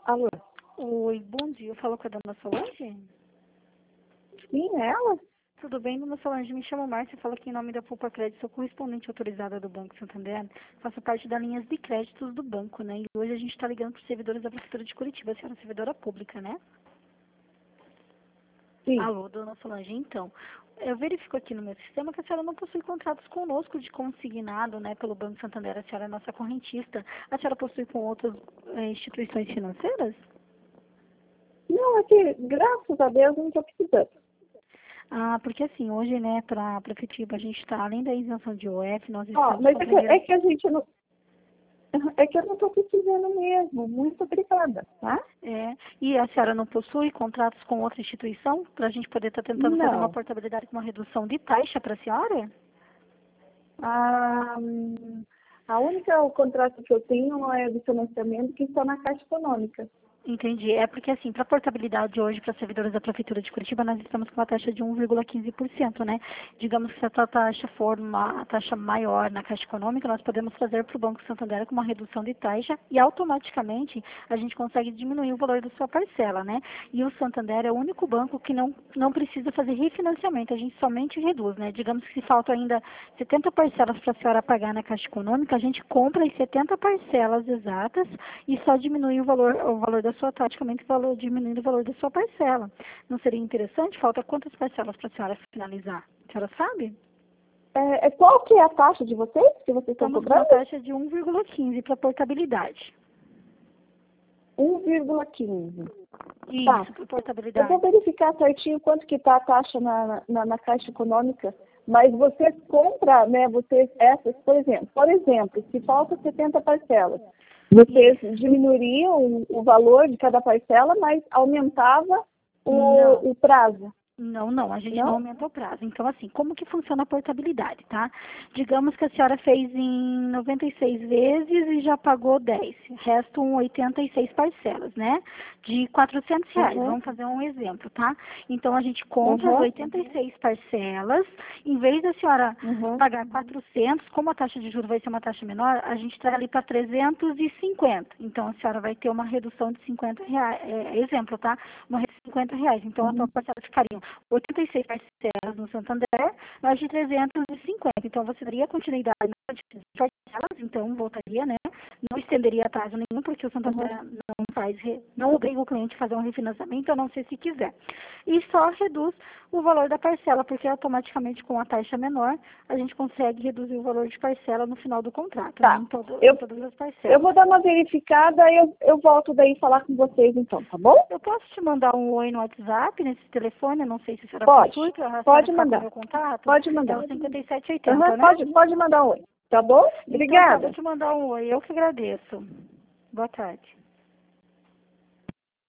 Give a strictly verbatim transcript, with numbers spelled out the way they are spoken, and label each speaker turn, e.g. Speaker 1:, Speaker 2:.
Speaker 1: Alô?
Speaker 2: Oi, bom dia. Eu falo com a dona Solange?
Speaker 1: Sim, ela?
Speaker 2: Tudo bem, dona Solange? Me chamo Márcia, falo aqui em nome da Poupa Crédito, sou correspondente autorizada do Banco Santander. Faço parte das linhas de créditos do banco, né? E hoje a gente está ligando para os servidores da Prefeitura de Curitiba. A senhora é servidora pública, né?
Speaker 1: Sim.
Speaker 2: Alô, dona Solange, então. Eu verifico aqui no meu sistema que a senhora não possui contratos conosco de consignado, né, pelo Banco Santander. A senhora é nossa correntista. A senhora possui com outras eh, instituições financeiras?
Speaker 1: Não, é que, graças a Deus, não estou precisando.
Speaker 2: Ah, porque assim, hoje, né, para a Prefeitura, a gente está, além da isenção de O F, nós
Speaker 1: Ó,
Speaker 2: estamos
Speaker 1: mas
Speaker 2: com a
Speaker 1: é que,
Speaker 2: primeira...
Speaker 1: é que a gente não... É que eu não estou precisando mesmo. Muito obrigada, tá?
Speaker 2: É, e a senhora não possui contratos com outra instituição para a gente poder estar tentando fazer uma
Speaker 1: Não.
Speaker 2: portabilidade com uma redução de taxa para a senhora?
Speaker 1: A, a única o contrato que eu tenho é de financiamento que está na Caixa Econômica.
Speaker 2: Entendi. É porque, assim, para portabilidade hoje, para servidores da Prefeitura de Curitiba, nós estamos com uma taxa de um vírgula quinze por cento, né? Digamos que se essa taxa for uma taxa maior na Caixa Econômica, nós podemos fazer para o Banco Santander com uma redução de taxa e automaticamente a gente consegue diminuir o valor da sua parcela, né? E o Santander é o único banco que não, não precisa fazer refinanciamento, a gente somente reduz, né? Digamos que se faltam ainda setenta parcelas para a senhora pagar na Caixa Econômica, a gente compra as setenta parcelas exatas e só diminui o valor, o valor da sua, praticamente o valor, diminuindo o valor da sua parcela. Não seria interessante? Falta quantas parcelas para a senhora finalizar? A senhora sabe?
Speaker 1: É, é, qual que é a taxa de vocês, que vocês estão
Speaker 2: Estamos com uma
Speaker 1: cobrando?
Speaker 2: taxa de um vírgula quinze para portabilidade.
Speaker 1: um vírgula quinze.
Speaker 2: Isso,
Speaker 1: Tá.
Speaker 2: para
Speaker 1: Eu
Speaker 2: portabilidade.
Speaker 1: vou verificar certinho quanto que está a taxa na, na, na Caixa Econômica, mas você compra, né, vocês, essas, por exemplo, por exemplo, se falta setenta parcelas, vocês diminuiriam o, o valor de cada parcela, mas aumentava
Speaker 2: Não.
Speaker 1: o, o prazo,
Speaker 2: Não, não, a gente não
Speaker 1: não?
Speaker 2: aumenta o prazo. Então, assim, como que funciona a portabilidade, tá? Digamos que a senhora fez em noventa e seis vezes e já pagou dez. Restam oitenta e seis parcelas, né? De quatrocentos reais.
Speaker 1: Uhum,
Speaker 2: Vamos fazer um exemplo, tá? Então, a gente compra as
Speaker 1: uhum,
Speaker 2: oitenta e seis parcelas. Em vez da senhora
Speaker 1: uhum.
Speaker 2: pagar quatrocentos, como a taxa de juros vai ser uma taxa menor, a gente traz ali para trezentos e cinquenta. Então, a senhora vai ter uma redução de cinquenta reais. É, exemplo, tá? Uma redução de cinquenta reais. Então, a sua
Speaker 1: Uhum.
Speaker 2: parcela ficaria oitenta e seis parcelas no Santander, mais de trezentos e cinquenta. Então, você daria continuidade nas parcelas, então voltaria, né? Não estenderia atraso nenhum, porque o Santander
Speaker 1: Uhum.
Speaker 2: não faz, re- não obriga o cliente a fazer um refinanciamento, a não ser se quiser. E só reduz o valor da parcela, porque automaticamente com a taxa menor, a gente consegue reduzir o valor de parcela no final do contrato, né?
Speaker 1: Tá.
Speaker 2: Em, todo, em
Speaker 1: Eu,
Speaker 2: todas as
Speaker 1: eu
Speaker 2: parcelas.
Speaker 1: vou dar uma verificada e eu, eu volto daí falar com vocês então, tá bom?
Speaker 2: Eu posso te mandar um oi no WhatsApp, nesse telefone, eu não sei se a senhora
Speaker 1: Pode.
Speaker 2: possui, para a senhora
Speaker 1: Pode
Speaker 2: ficar com o
Speaker 1: mandar.
Speaker 2: meu contato.
Speaker 1: Pode
Speaker 2: É
Speaker 1: mandar.
Speaker 2: o cinquenta e sete
Speaker 1: Uhum,
Speaker 2: oitenta, né?
Speaker 1: pode, pode mandar um oi. Tá bom?
Speaker 2: Então tá, vou
Speaker 1: Obrigada.
Speaker 2: te mandar um oi. Eu que agradeço. Boa tarde.